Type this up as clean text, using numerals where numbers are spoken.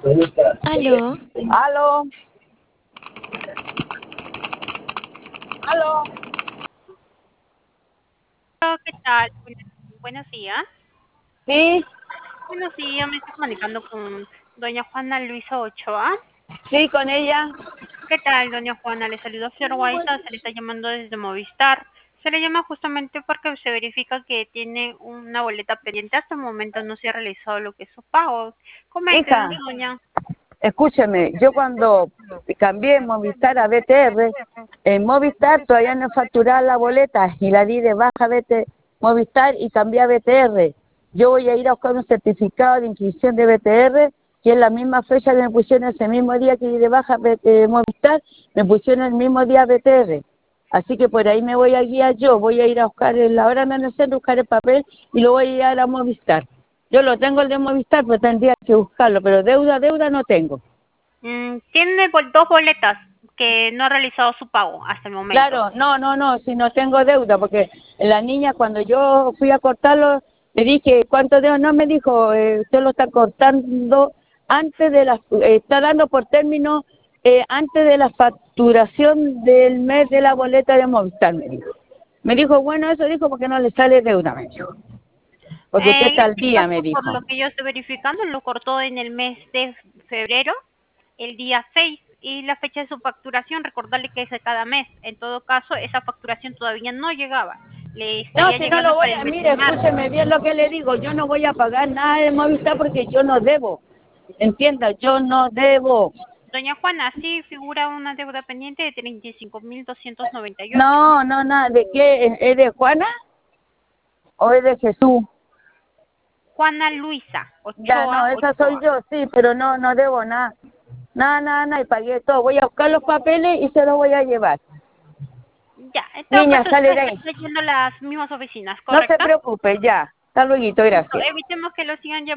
Aló, Aló, aló. Hola, ¿qué tal? Buenos días. Sí, Buenos días, me estoy comunicando con doña Juana Luisa Ochoa. sí, con ella. ¿Qué tal, doña Juana? Le saludo a Flor Guaita, se le está llamando desde Movistar. Se le llama justamente porque se verifica que tiene una boleta pendiente. Hasta el momento no se ha realizado lo que es su pago. Hija, Coméntenos, doña. escúcheme, yo cuando cambié Movistar a BTR, en Movistar todavía no facturaba la boleta y la di de baja a Movistar y cambié a BTR. Yo voy a ir a buscar un certificado de inscripción de BTR, que es la misma fecha que me pusieron ese mismo día que di de baja Movistar, me pusieron el mismo día BTR. Así que por ahí me voy a guiar yo, voy a ir a buscar, ahora me en buscar el papel y lo voy a ir a Movistar. Yo lo tengo el de Movistar, pero tendría que buscarlo, pero deuda no tengo. Tiene dos boletas que no ha realizado su pago hasta el momento. Claro, no, si no tengo deuda, porque la niña cuando yo fui a cortarlo, le dije, ¿cuánto deuda? No, me dijo, usted lo está cortando antes de está dando por término antes de la facturación del mes de la boleta de Movistar, me dijo. Me dijo, bueno, eso dijo porque no le sale deuda, me dijo. Porque usted En está al este día, me caso, por dijo. lo que yo estoy verificando, lo cortó en el mes de febrero, el día 6, y la fecha de su facturación, recordarle que es de cada mes. En todo caso, esa facturación todavía no llegaba. Le No, estaría si no llegando lo voy para el a, mes de mire, marzo. escúcheme bien lo que le digo, yo no voy a pagar nada de Movistar porque yo no debo, entienda, yo no debo. Doña Juana, sí figura una deuda pendiente de 35.298. No, nada, ¿de qué? ¿Es de Juana o es de Jesús? Juana Luisa Ya, no, Ochoa esa soy Ochoa. yo, sí, pero no debo nada. Nada, y pagué todo. Voy a buscar los papeles y se los voy a llevar. Ya, en todo Niña, caso, sale usted de ahí. está yendo a las mismas oficinas, No se ¿correcto? preocupe, ya. Hasta luego, Listo, gracias. evitemos que lo sigan llamando.